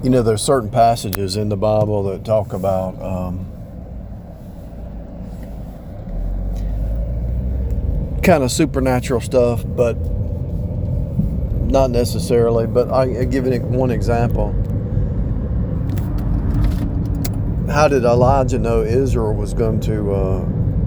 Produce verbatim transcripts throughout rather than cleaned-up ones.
You know, there's certain passages in the Bible that talk about um, kind of supernatural stuff, but not necessarily. But I, I give it one example. How did Elijah know Israel was going to, uh,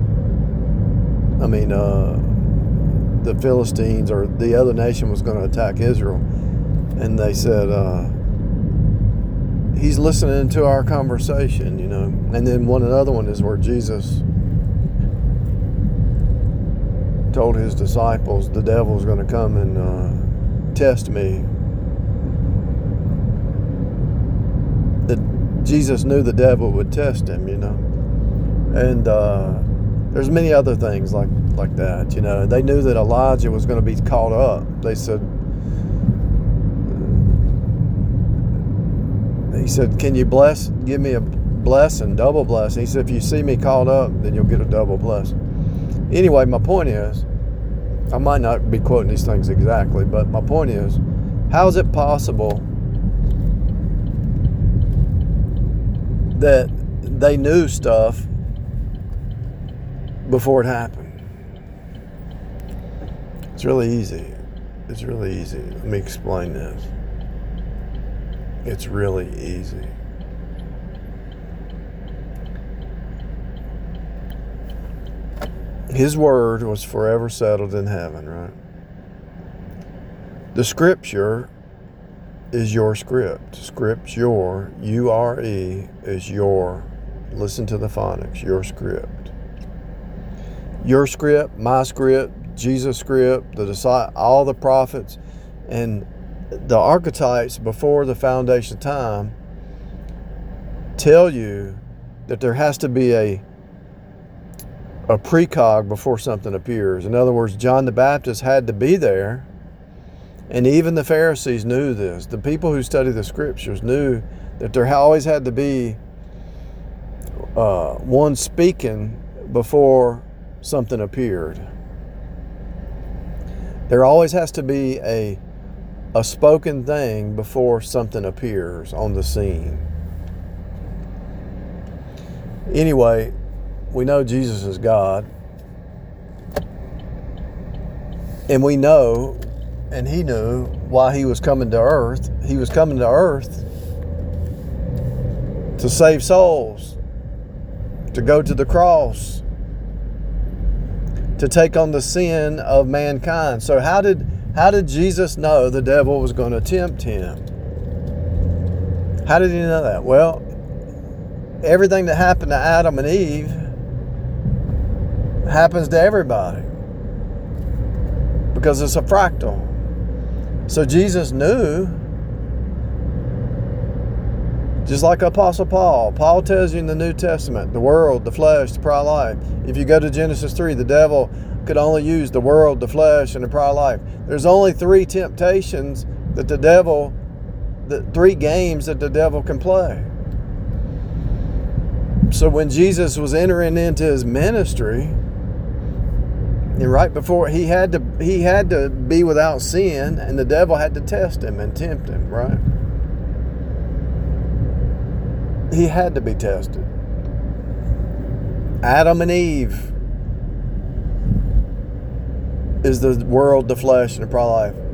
I mean, uh, the Philistines or the other nation was going to attack Israel? And they said, uh, he's listening to our conversation, you know. And then one another one is where Jesus told his disciples the devil's going to come and uh, test me. That Jesus knew the devil would test him, you know. And uh, there's many other things like, like that, you know. They knew that Elijah was going to be caught up. They said, he said, can you bless, give me a blessing, double blessing? He said, if you see me caught up, then you'll get a double blessing. Anyway, my point is, I might not be quoting these things exactly, but my point is, how is it possible that they knew stuff before it happened? It's really easy. It's really easy. Let me explain this. It's really easy. His word was forever settled in heaven, right? The scripture is your script. Scripture, U R E, is your, listen to the phonics, your script. Your script, my script, Jesus' script, the disciples, all the prophets, and the archetypes before the foundation of time tell you that there has to be a a precog before something appears. In other words, John the Baptist had to be there, and even the Pharisees knew this. The people who study the scriptures knew that there always had to be uh, one speaking before something appeared. There always has to be a a spoken thing before something appears on the scene. Anyway, we know Jesus is God. And we know, and he knew why he was coming to earth. He was coming to earth to save souls, to go to the cross, to take on the sin of mankind. So how did how did Jesus know the devil was going to tempt him? How did he know that? Well, everything that happened to Adam and Eve happens to everybody, because it's a fractal. So Jesus knew, just like Apostle Paul. Paul tells you in the New Testament, the world, the flesh, the pride of life. If you go to Genesis three, the devil could only use the world, the flesh, and the pride of life. There's only three temptations that the devil, the three games that the devil can play. So when Jesus was entering into his ministry, and right before he had to he had to be without sin, and the devil had to test him and tempt him, right? He had to be tested. Adam and Eve is the world, the flesh, and the pride of life.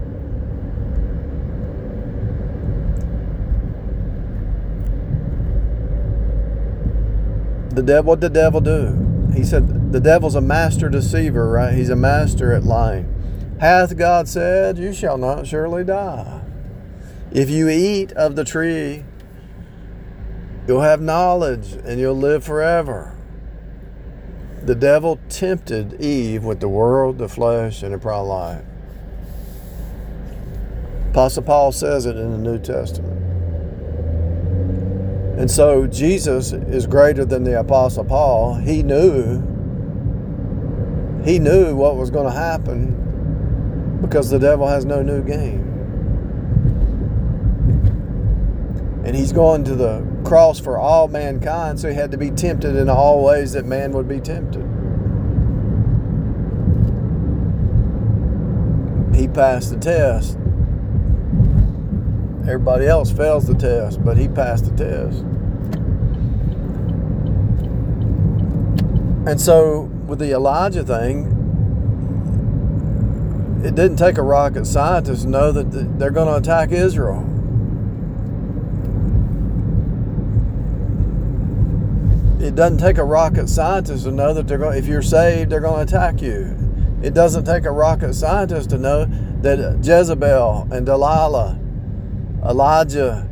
The devil, what did the devil do? He said the devil's a master deceiver, right? He's a master at lying. Hath God said, you shall not surely die. If you eat of the tree, you'll have knowledge and you'll live forever. The devil tempted Eve with the world, the flesh, and the pride of life. Apostle Paul says it in the New Testament. And so Jesus is greater than the Apostle Paul. He knew, he knew what was going to happen, because the devil has no new game. And he's going to the cross for all mankind, so he had to be tempted in all ways that man would be tempted. He passed the test. Everybody else fails the test, but he passed the test. And so with the Elijah thing, it didn't take a rocket scientist to know that they're going to attack Israel. It doesn't take a rocket scientist to know that they're going, if you're saved, they're going to attack you. It doesn't take a rocket scientist to know that Jezebel and Delilah, Elijah,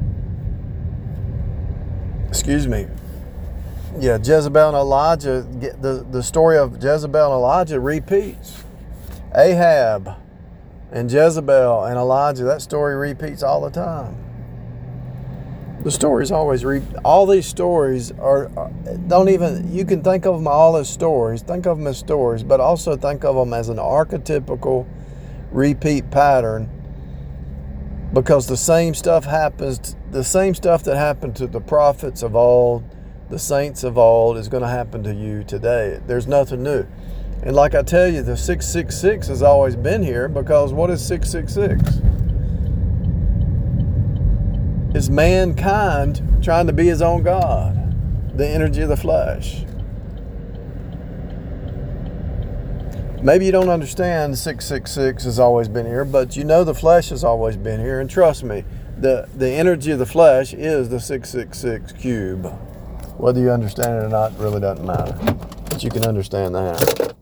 excuse me, yeah, Jezebel and Elijah, the, the story of Jezebel and Elijah repeats. Ahab and Jezebel and Elijah, that story repeats all the time. The stories always re all these stories are, don't even, you can think of them all as stories, think of them as stories, but also think of them as an archetypical repeat pattern, because the same stuff happens, the same stuff that happened to the prophets of old, the saints of old, is going to happen to you today. There's nothing new. And like I tell you, the six six six has always been here, because what is six six six? It's mankind trying to be his own God, the energy of the flesh. Maybe you don't understand six six six has always been here, but you know the flesh has always been here. And trust me, the, the energy of the flesh is the six six six cube. Whether you understand it or not really doesn't matter, but you can understand that.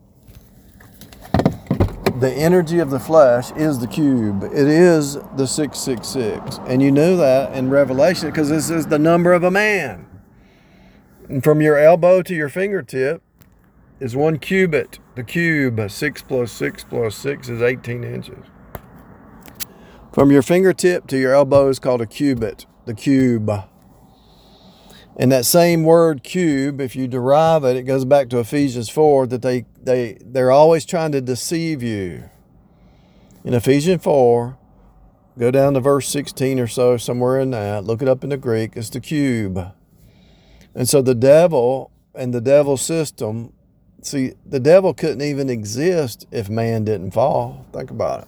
The energy of the flesh is the cube. It is the six six six. And you knew that in Revelation, because this is the number of a man. And from your elbow to your fingertip is one cubit. The cube, six plus six plus six is eighteen inches. From your fingertip to your elbow is called a cubit, the cube. And that same word cube, if you derive it, it goes back to Ephesians four, that they, they, they're always trying to deceive you. In Ephesians four, go down to verse sixteen or so, somewhere in that, look it up in the Greek, it's the cube. And so the devil and the devil's system, see, the devil couldn't even exist if man didn't fall. Think about it.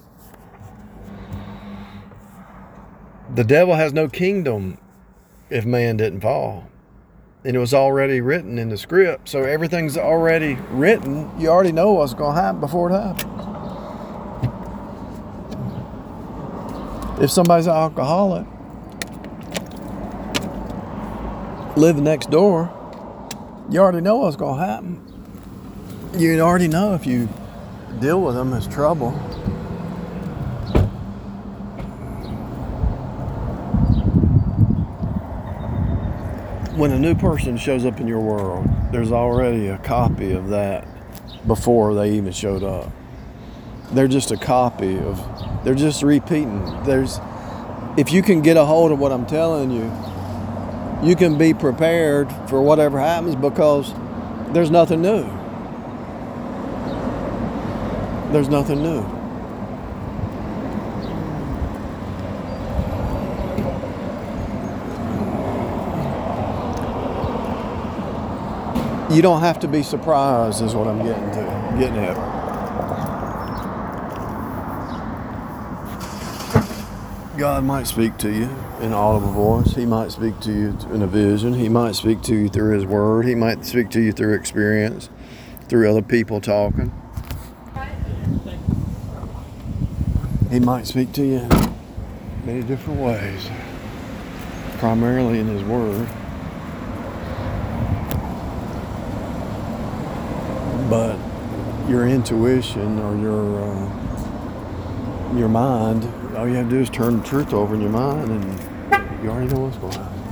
The devil has no kingdom if man didn't fall. And it was already written in the script. So everything's already written. You already know what's going to happen before it happens. If somebody's an alcoholic, living next door, you already know what's going to happen. You already know if you deal with them, it's trouble. When a new person shows up in your world, there's already a copy of that before they even showed up. They're just a copy of, they're just repeating. There's, if you can get a hold of what I'm telling you, you can be prepared for whatever happens, because there's nothing new. There's nothing new. You don't have to be surprised, is what I'm getting to, getting at. God might speak to you in an audible voice. He might speak to you in a vision. He might speak to you through His Word. He might speak to you through experience, through other people talking. He might speak to you in many different ways, primarily in His Word. But your intuition or your uh, your mind, all you have to do is turn the truth over in your mind, and you already know what's going on.